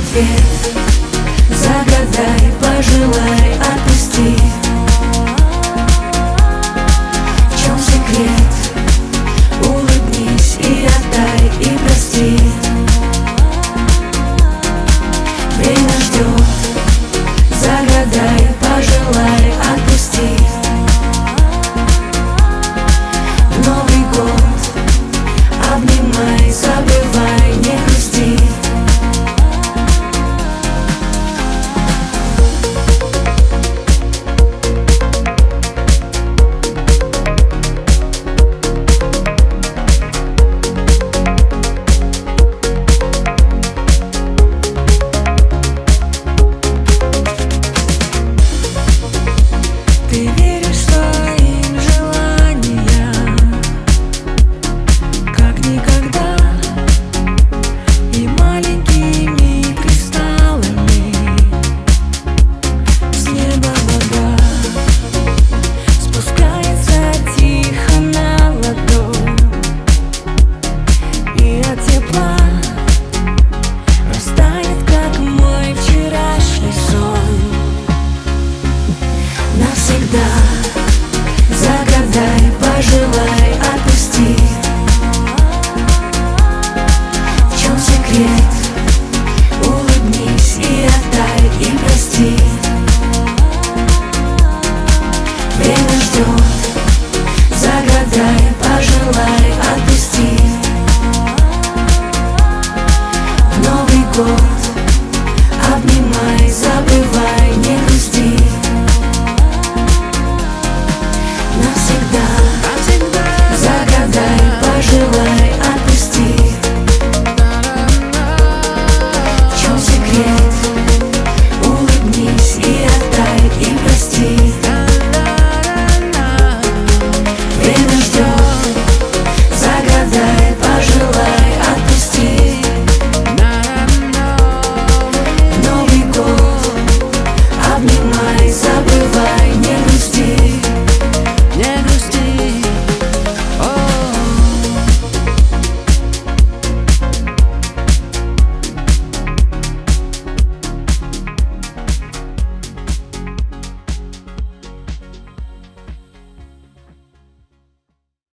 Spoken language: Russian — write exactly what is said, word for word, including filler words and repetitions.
ответ. Загадай, пожелай, отпусти. В чем секрет? Улыбнись и отдай, и прости. Время ждет. Загадай, пожелай, отпусти. В Новый год обнимай, забывай, не грусти. Ты веришь своим желаниям, как никогда, и маленькими кристаллами с неба вода спускается тихо на ладонь, и от тепла растает, как мой вчерашний сон. Навсегда загадай, пожелай, отпусти. В чем секрет? Улыбнись и отдай, и прости. Время ждет. Загадай, пожелай, отпусти. В Новый год обнимай, забывай, не